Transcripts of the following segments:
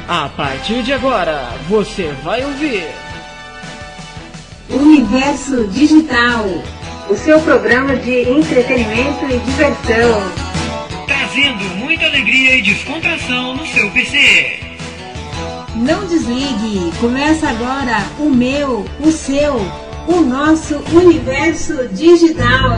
A partir de agora, você vai ouvir Universo Digital, o seu programa de entretenimento e diversão, trazendo muita alegria e descontração no seu PC. Não desligue, começa agora o meu, o seu, o nosso Universo Digital.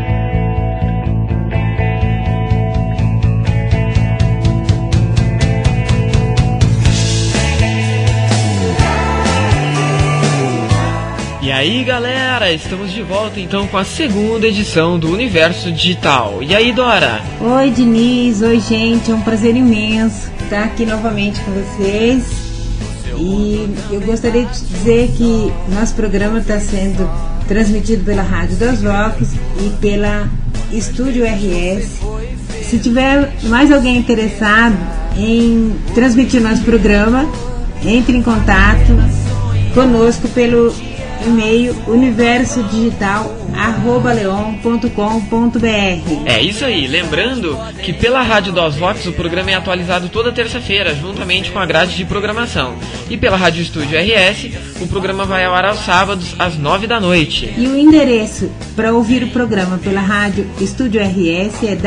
E aí galera, estamos de volta então com a segunda edição do Universo Digital. E aí Dora? Oi Diniz, oi gente, é um prazer imenso estar aqui novamente com vocês. E eu gostaria de dizer que nosso programa está sendo transmitido pela Rádio das Vox e pela Estúdio RS. Se tiver mais alguém interessado em transmitir nosso programa, entre em contato conosco pelo e-mail universodigital@leon.com.br. É isso aí, lembrando que pela Rádio dos Vox o programa é atualizado toda terça-feira, juntamente com a grade de programação. E pela Rádio Estúdio RS, o programa vai ao ar aos sábados, às 9 da noite. E o endereço para ouvir o programa pela Rádio Estúdio RS é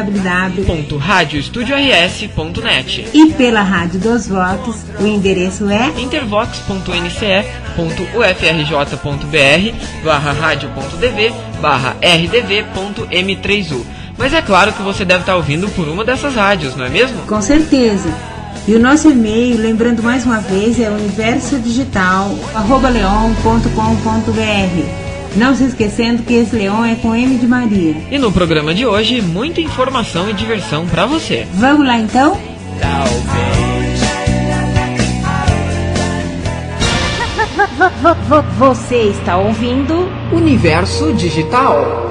www.radioestudiors.net. E pela Rádio dos Vox, o endereço é intervox.nce.ufrj.br/radio.dv/rdv.m3u. Mas é claro que você deve estar ouvindo por uma dessas rádios, não é mesmo? Com certeza. E o nosso e-mail, lembrando mais uma vez, é universodigital@leon.com.br. Não se esquecendo que esse Leon é com M de Maria. E no programa de hoje, muita informação e diversão para você. Vamos lá então? Você está ouvindo Universo Digital.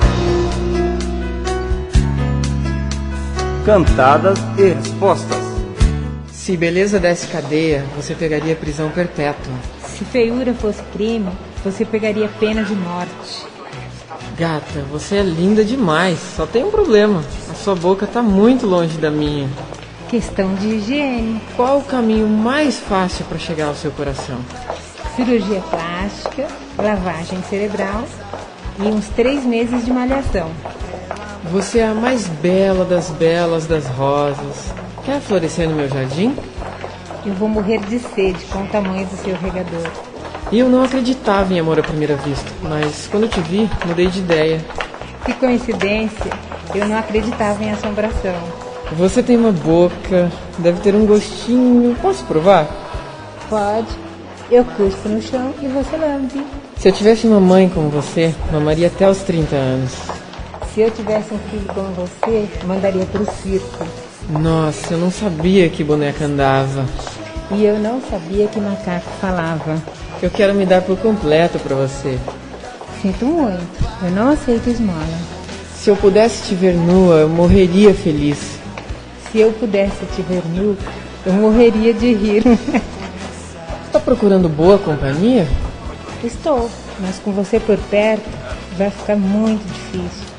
Cantadas e respostas. Se beleza desse cadeia, você pegaria prisão perpétua. Se feiura fosse crime, você pegaria pena de morte. Gata, você é linda demais. Só tem um problema. A sua boca tá muito longe da minha. Questão de higiene. Qual o caminho mais fácil para chegar ao seu coração? Cirurgia plástica, lavagem cerebral e uns 3 meses de malhação. Você é a mais bela das belas das rosas. Quer florescer no meu jardim? Eu vou morrer de sede com o tamanho do seu regador. E eu não acreditava em amor à primeira vista, mas quando eu te vi, mudei de ideia. Que coincidência, eu não acreditava em assombração. Você tem uma boca, deve ter um gostinho. Posso provar? Pode. Eu cuspo no chão e você lambe. Se eu tivesse uma mãe como você, mamaria até os 30 anos. Se eu tivesse um filho como você, mandaria pro circo. Nossa, eu não sabia que boneca andava. E eu não sabia que macaco falava. Eu quero me dar por completo pra você. Sinto muito, eu não aceito esmola. Se eu pudesse te ver nua, eu morreria feliz. Se eu pudesse te ver nu, eu morreria de rir. Está procurando boa companhia? Estou, mas com você por perto, vai ficar muito difícil.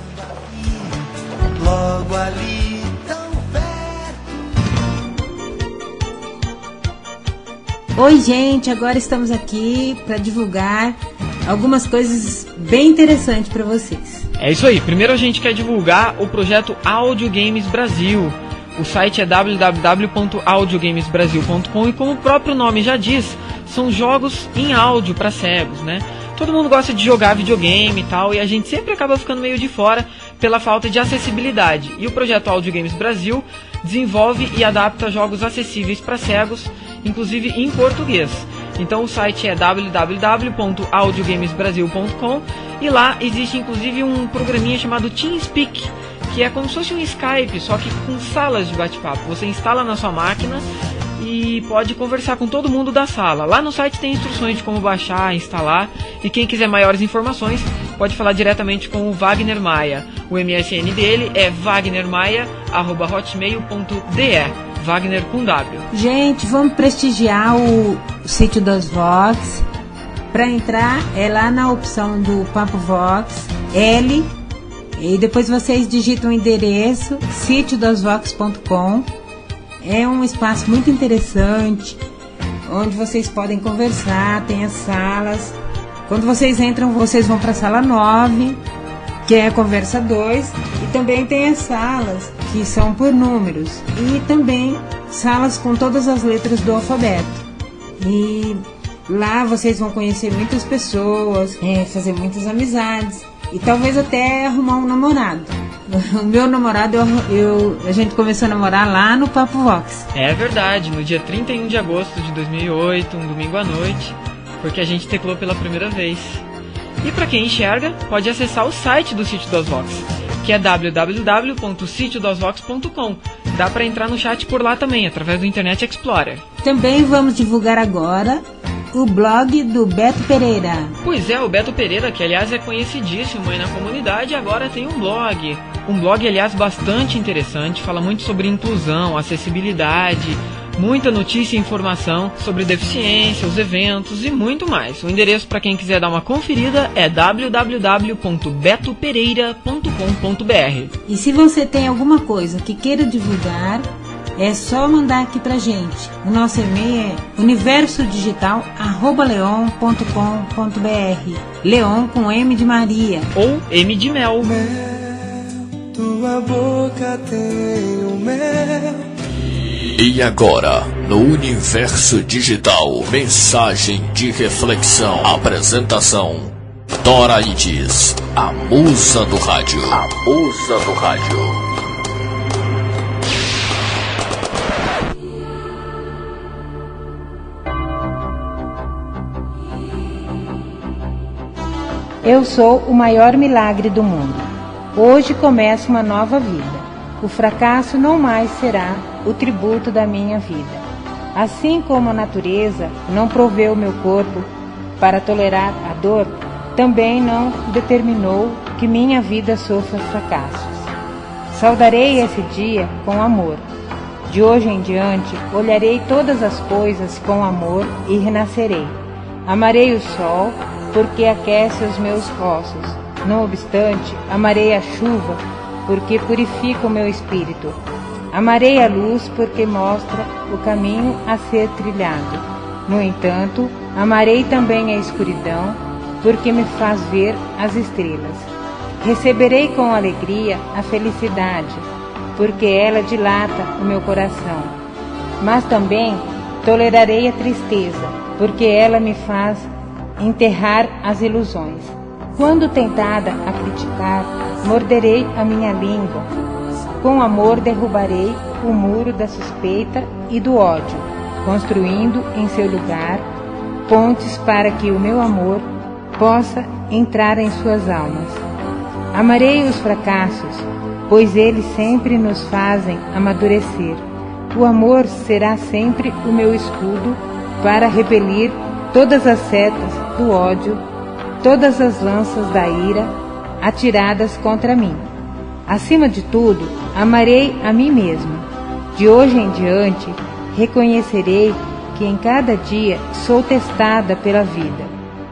Logo ali, tão perto. Oi gente, agora estamos aqui para divulgar algumas coisas bem interessantes para vocês. É isso aí, primeiro a gente quer divulgar o projeto Audio Games Brasil. O site é www.audiogamesbrasil.com e como o próprio nome já diz, são jogos em áudio para cegos, né? Todo mundo gosta de jogar videogame e tal, e a gente sempre acaba ficando meio de fora pela falta de acessibilidade. E o projeto Audio Games Brasil desenvolve e adapta jogos acessíveis para cegos, inclusive em português. Então o site é www.audiogamesbrasil.com e lá existe inclusive um programinha chamado TeamSpeak, que é como se fosse um Skype, só que com salas de bate-papo. Você instala na sua máquina e pode conversar com todo mundo da sala. Lá no site tem instruções de como baixar, instalar, e quem quiser maiores informações pode falar diretamente com o Wagner Maia. O MSN dele é wagnermaia@hotmail.de. Wagner com W. Gente, vamos prestigiar o sítio das Vox. Para entrar é lá na opção do Papo Vox, L, e depois vocês digitam o endereço sitiodasvox.com. É um espaço muito interessante, onde vocês podem conversar, tem as salas. Quando vocês entram, vocês vão para a sala 9, que é a conversa 2, e também tem as salas que são por números, e também salas com todas as letras do alfabeto. E lá vocês vão conhecer muitas pessoas, fazer muitas amizades e talvez até arrumar um namorado. O meu namorado, a gente começou a namorar lá no Papo Vox. É verdade, no dia 31 de agosto de 2008, um domingo à noite, foi que a gente teclou pela primeira vez. E para quem enxerga, pode acessar o site do Sítio das Vox, que é www.sitiodasvox.com. Dá para entrar no chat por lá também, através do Internet Explorer. Também vamos divulgar agora o blog do Beto Pereira. Pois é, o Beto Pereira, que aliás é conhecidíssimo aí na comunidade, agora tem um blog. Um blog, aliás, bastante interessante, fala muito sobre inclusão, acessibilidade, muita notícia e informação sobre deficiência, os eventos e muito mais. O endereço para quem quiser dar uma conferida é www.betopereira.com.br. E se você tem alguma coisa que queira divulgar, é só mandar aqui pra gente. O nosso e-mail é universodigital@leon.com.br. Leon com M de Maria. Ou M de Mel. Tua boca tem o mel. E agora, no Universo Digital, mensagem de reflexão. Apresentação: Dora Ides, a musa do rádio. A musa do rádio. Eu sou o maior milagre do mundo. Hoje começa uma nova vida. O fracasso não mais será o tributo da minha vida. Assim como a natureza não proveu meu corpo para tolerar a dor, também não determinou que minha vida sofra fracassos. Saudarei esse dia com amor. De hoje em diante, olharei todas as coisas com amor e renascerei. Amarei o sol, porque aquece os meus ossos. Não obstante, amarei a chuva, porque purifica o meu espírito. Amarei a luz, porque mostra o caminho a ser trilhado. No entanto, amarei também a escuridão, porque me faz ver as estrelas. Receberei com alegria a felicidade, porque ela dilata o meu coração. Mas também tolerarei a tristeza, porque ela me faz enterrar as ilusões. Quando tentada a criticar, morderei a minha língua. Com amor derrubarei o muro da suspeita e do ódio, construindo em seu lugar pontes para que o meu amor possa entrar em suas almas. Amarei os fracassos, pois eles sempre nos fazem amadurecer. O amor será sempre o meu escudo para repelir todas as setas do ódio, todas as lanças da ira atiradas contra mim. Acima de tudo, amarei a mim mesma. De hoje em diante, reconhecerei que em cada dia sou testada pela vida.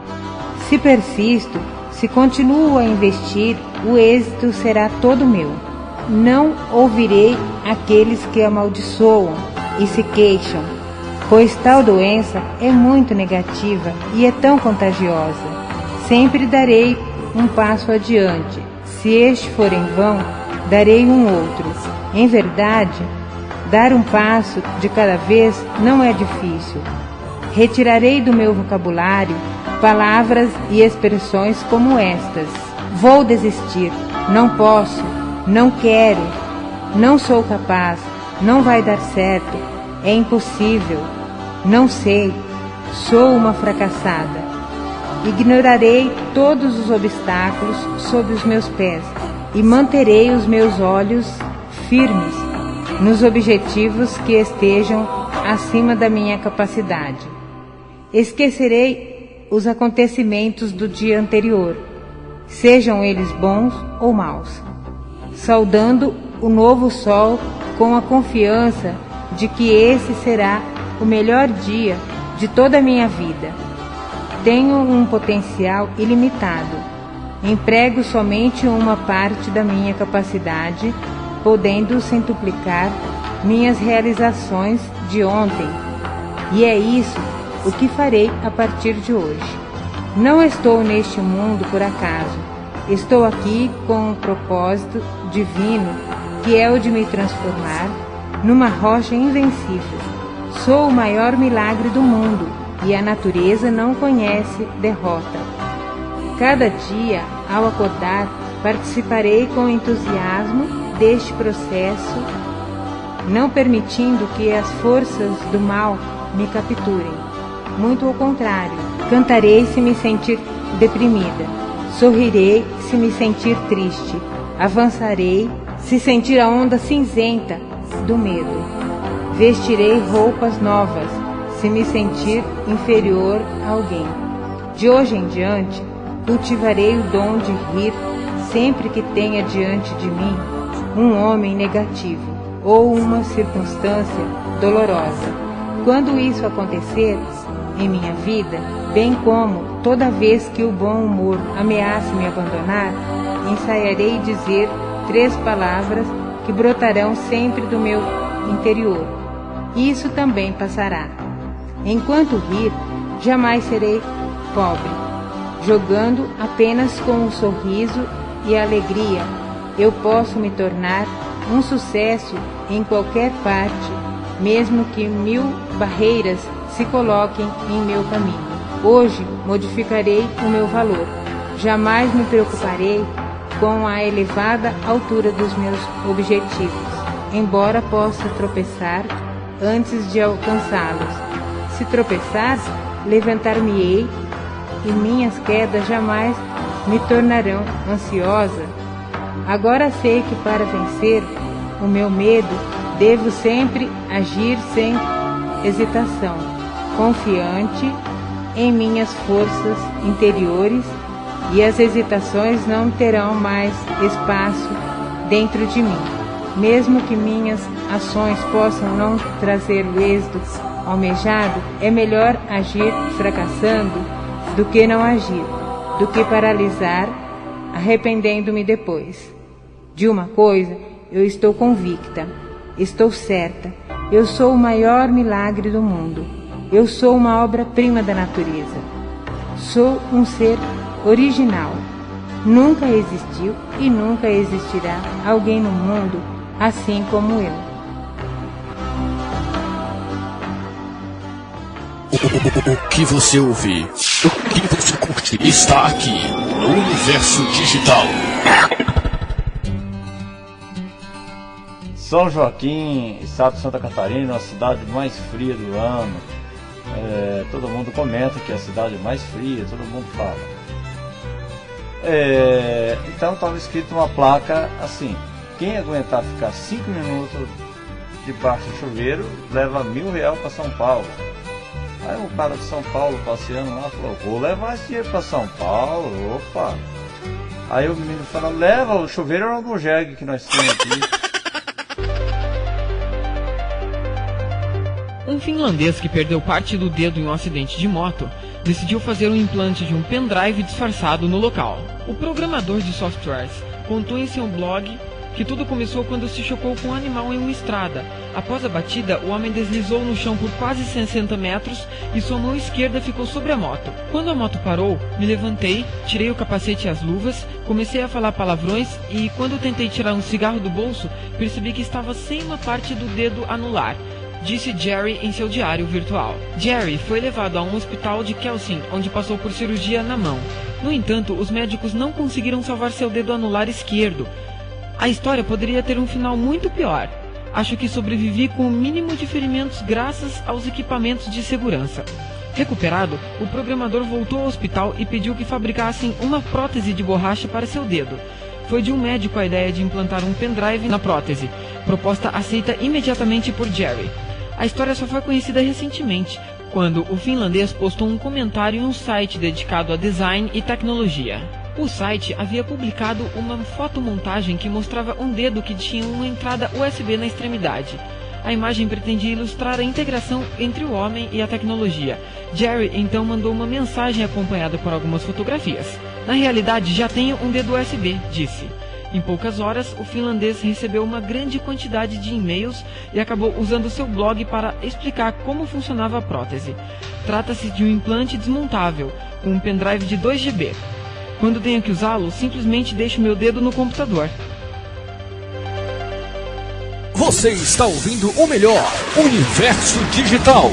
Se persisto, se continuo a investir, o êxito será todo meu. Não ouvirei aqueles que amaldiçoam e se queixam, pois tal doença é muito negativa e é tão contagiosa. Sempre darei um passo adiante. Se este for em vão, darei um outro. Em verdade, dar um passo de cada vez não é difícil. Retirarei do meu vocabulário palavras e expressões como estas: vou desistir, não posso, não quero, não sou capaz, não vai dar certo, é impossível, não sei, sou uma fracassada. Ignorarei todos os obstáculos sob os meus pés e manterei os meus olhos firmes nos objetivos que estejam acima da minha capacidade. Esquecerei os acontecimentos do dia anterior, sejam eles bons ou maus, saudando o novo sol com a confiança de que esse será o melhor dia de toda a minha vida. Tenho um potencial ilimitado. Emprego somente uma parte da minha capacidade, podendo centuplicar minhas realizações de ontem, e é isso o que farei a partir de hoje. Não estou neste mundo por acaso. Estou aqui com um propósito divino, que é o de me transformar numa rocha invencível. Sou o maior milagre do mundo e a natureza não conhece derrota. Cada dia, ao acordar, participarei com entusiasmo deste processo, não permitindo que as forças do mal me capturem. Muito ao contrário, cantarei se me sentir deprimida, sorrirei se me sentir triste, avançarei se sentir a onda cinzenta do medo, vestirei roupas novas se me sentir inferior a alguém. De hoje em diante, cultivarei o dom de rir sempre que tenha diante de mim um homem negativo ou uma circunstância dolorosa. Quando isso acontecer em minha vida, bem como toda vez que o bom humor ameace me abandonar, ensaiarei dizer 3 palavras que brotarão sempre do meu interior. Isso também passará. Enquanto rir, jamais serei pobre. Jogando apenas com um sorriso e alegria, eu posso me tornar um sucesso em qualquer parte, mesmo que 1000 barreiras se coloquem em meu caminho. Hoje modificarei o meu valor. Jamais me preocuparei com a elevada altura dos meus objetivos, embora possa tropeçar antes de alcançá-los. Se tropeçar, levantar-me-ei e minhas quedas jamais me tornarão ansiosa. Agora sei que para vencer o meu medo, devo sempre agir sem hesitação, confiante em minhas forças interiores, e as hesitações não terão mais espaço dentro de mim. Mesmo que minhas ações possam não trazer o êxito almejado, é melhor agir fracassando do que não agir, do que paralisar, arrependendo-me depois. De uma coisa eu estou convicta, estou certa, eu sou o maior milagre do mundo. Eu sou uma obra-prima da natureza. Sou um ser original. Nunca existiu e nunca existirá alguém no mundo assim como eu. O que você ouve, o que você curte, está aqui no Universo Digital. São Joaquim, estado de Santa Catarina, a cidade mais fria do ano. Todo mundo comenta que é a cidade mais fria, todo mundo fala. Então estava escrito uma placa assim: quem aguentar ficar 5 minutos debaixo do chuveiro leva R$1.000 para São Paulo. Aí o cara de São Paulo passeando lá falou: vou levar esse dinheiro para São Paulo, opa. Aí o menino fala: leva, o chuveiro é um jegue que nós temos aqui. Um finlandês que perdeu parte do dedo em um acidente de moto decidiu fazer um implante de um pendrive disfarçado no local. O programador de softwares contou em seu blog que tudo começou quando se chocou com um animal em uma estrada. Após a batida, o homem deslizou no chão por quase 60 metros e sua mão esquerda ficou sobre a moto. Quando a moto parou, me levantei, tirei o capacete e as luvas, comecei a falar palavrões e, quando tentei tirar um cigarro do bolso, percebi que estava sem uma parte do dedo anular, disse Jerry em seu diário virtual. Jerry foi levado a um hospital de Kelsin, onde passou por cirurgia na mão. No entanto, os médicos não conseguiram salvar seu dedo anular esquerdo. A história poderia ter um final muito pior. Acho que sobrevivi com o mínimo de ferimentos graças aos equipamentos de segurança. Recuperado, o programador voltou ao hospital e pediu que fabricassem uma prótese de borracha para seu dedo. Foi de um médico a ideia de implantar um pendrive na prótese, proposta aceita imediatamente por Jerry. A história só foi conhecida recentemente, quando o finlandês postou um comentário em um site dedicado a design e tecnologia. O site havia publicado uma fotomontagem que mostrava um dedo que tinha uma entrada USB na extremidade. A imagem pretendia ilustrar a integração entre o homem e a tecnologia. Jerry então mandou uma mensagem acompanhada por algumas fotografias. Na realidade, já tenho um dedo USB, disse. Em poucas horas, o finlandês recebeu uma grande quantidade de e-mails e acabou usando seu blog para explicar como funcionava a prótese. Trata-se de um implante desmontável, com um pendrive de 2 GB. Quando tenho que usá-lo, simplesmente deixo meu dedo no computador. Você está ouvindo o melhor Universo Digital.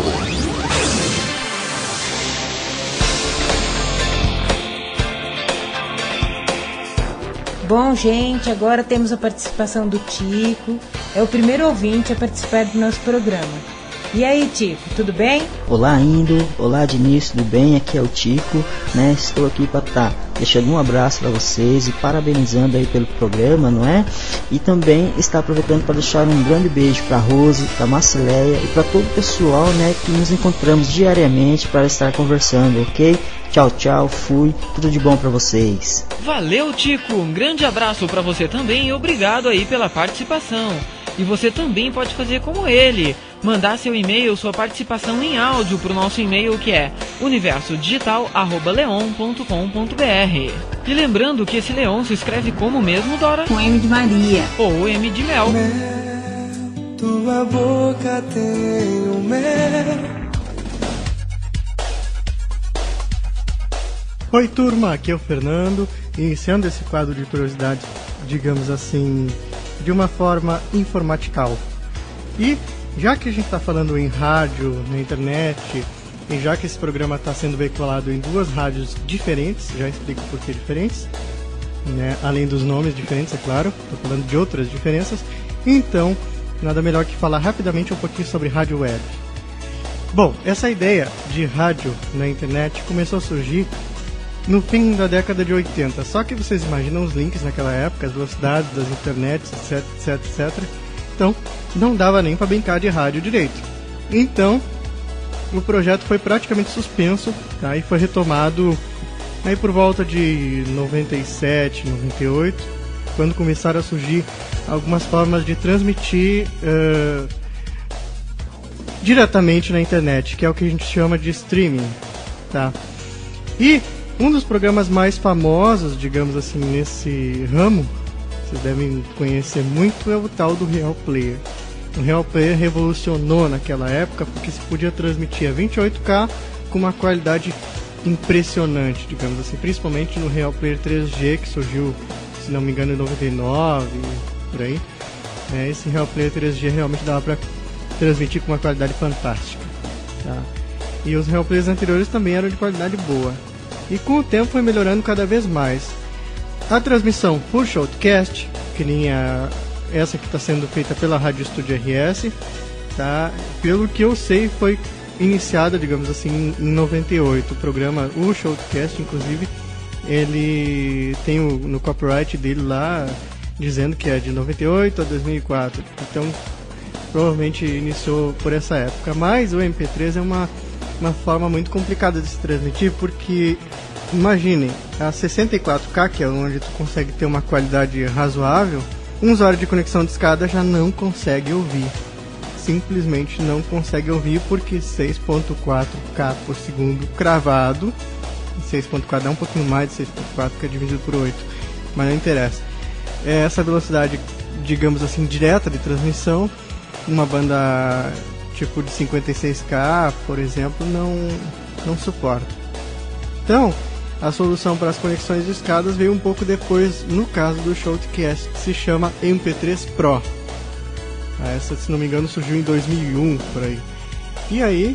Bom, gente, agora temos a participação do Tico. É o primeiro ouvinte a participar do nosso programa. E aí, Tico, tudo bem? Olá, Indo. Olá, Diniz, tudo bem? Aqui é o Tico, né? Estou aqui para estar deixando um abraço para vocês e parabenizando aí pelo programa, não é? E também está aproveitando para deixar um grande beijo para a Rose, para a Marceleia e para todo o pessoal, né, que nos encontramos diariamente para estar conversando, ok? Tchau, tchau, fui, tudo de bom para vocês. Valeu, Tico, um grande abraço para você também e obrigado aí pela participação. E você também pode fazer como ele, mandar seu e-mail, sua participação em áudio para o nosso e-mail que é universodigital@leon.com.br. E lembrando que esse Leon se escreve como mesmo, Dora? Com M de Maria. Ou M de mel. Tua boca tem o mel. Oi, turma, aqui é o Fernando, iniciando esse quadro de curiosidades, digamos assim, de uma forma informatical. E já que a gente está falando em rádio, na internet, e já que esse programa está sendo veiculado em 2 rádios diferentes, já explico por que diferentes, né? Além dos nomes diferentes, é claro, estou falando de outras diferenças, então nada melhor que falar rapidamente um pouquinho sobre rádio web. Bom, essa ideia de rádio na internet começou a surgir no fim da década de 80, só que vocês imaginam os links naquela época, as velocidades das internets, etc, etc, etc. Então, não dava nem para brincar de rádio direito. Então, o projeto foi praticamente suspenso, tá? E foi retomado aí por volta de 97, 98, quando começaram a surgir algumas formas de transmitir diretamente na internet, que é o que a gente chama de streaming, tá? E um dos programas mais famosos, digamos assim, nesse ramo, vocês devem conhecer muito, é o tal do Real Player. O Real Player revolucionou naquela época porque se podia transmitir a 28K com uma qualidade impressionante, digamos assim, principalmente no Real Player 3G, que surgiu, se não me engano, em 99, por aí. Esse Real Player 3G realmente dava para transmitir com uma qualidade fantástica, tá? E os Real Players anteriores também eram de qualidade boa. E com o tempo foi melhorando cada vez mais. A transmissão por Shoutcast, que nem essa que está sendo feita pela Rádio Estúdio RS, tá? Pelo que eu sei, foi iniciada, digamos assim, em 98. O programa, o Shoutcast, inclusive, ele tem no copyright dele lá, dizendo que é de 98 a 2004. Então, provavelmente iniciou por essa época. Mas o MP3 é uma forma muito complicada de se transmitir, porque imaginem, a 64K, que é onde tu consegue ter uma qualidade razoável, um usuário de conexão de escada já não consegue ouvir. Simplesmente não consegue ouvir, porque 6.4K por segundo cravado, 6.4 dá um pouquinho mais de 6.4, que é dividido por 8, mas não interessa. Essa velocidade, digamos assim, direta de transmissão, uma banda tipo de 56K, por exemplo, não suporta. Então, a solução para as conexões de escadas veio um pouco depois, no caso do Shoutcast, que se chama MP3 Pro. Essa, se não me engano, surgiu em 2001, por aí. E aí,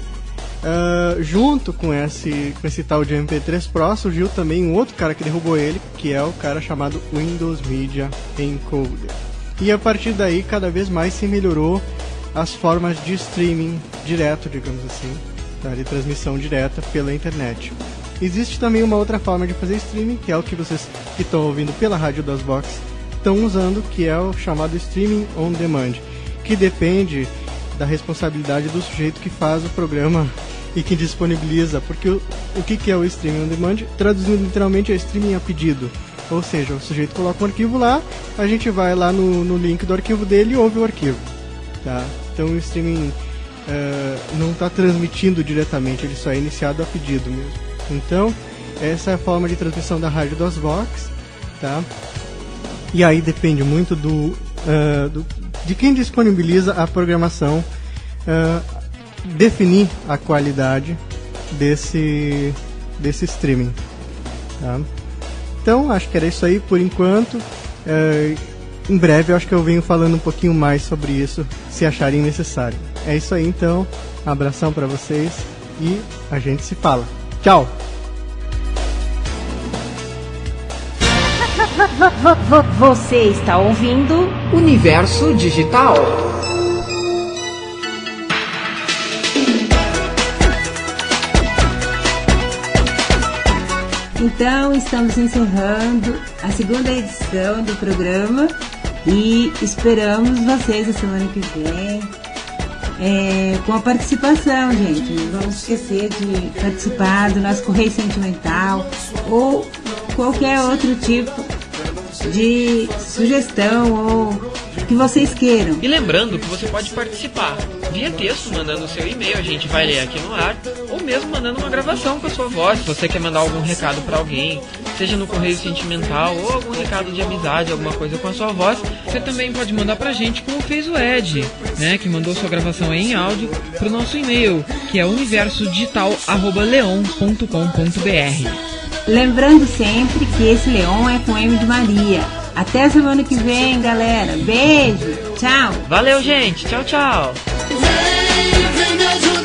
junto com esse tal de MP3 Pro, surgiu também um outro cara que derrubou ele, que é o cara chamado Windows Media Encoder. E a partir daí, cada vez mais se melhorou as formas de streaming direto, digamos assim, tá? De transmissão direta pela internet. Existe também uma outra forma de fazer streaming, que é o que vocês que estão ouvindo pela Rádio das Box estão usando, que é o chamado streaming on demand, que depende da responsabilidade do sujeito que faz o programa e que disponibiliza, porque o que é o streaming on demand? Traduzindo literalmente, é streaming a pedido. Ou seja, o sujeito coloca um arquivo lá, a gente vai lá no link do arquivo dele e ouve o arquivo, tá? Então o streaming não está transmitindo diretamente, ele só é iniciado a pedido mesmo. Então, essa é a forma de transmissão da Rádio das Vox, tá? E aí depende muito de quem disponibiliza a programação definir a qualidade desse streaming. Tá? Então, acho que era isso aí por enquanto. Em breve, eu acho que eu venho falando um pouquinho mais sobre isso, se acharem necessário. É isso aí, então. Um abração para vocês e a gente se fala. Tchau! Você está ouvindo Universo Digital. Então, estamos encerrando a segunda edição do programa e esperamos vocês a semana que vem com a participação, gente. Não vamos esquecer de participar do nosso Correio Sentimental ou qualquer outro tipo de sugestão ou que vocês queiram. E lembrando que você pode participar via texto, mandando o seu e-mail, a gente vai ler aqui no ar, ou mesmo mandando uma gravação com a sua voz, se você quer mandar algum recado para alguém, seja no Correio Sentimental ou algum recado de amizade, alguma coisa com a sua voz, você também pode mandar pra gente como fez o Ed, né, que mandou sua gravação aí em áudio pro nosso e-mail, que é universodigital@leon.com.br. Lembrando sempre que esse Leon é com M de Maria. Até a semana que vem, galera. Beijo. Tchau. Valeu, gente. Tchau, tchau. Vem me ajudar.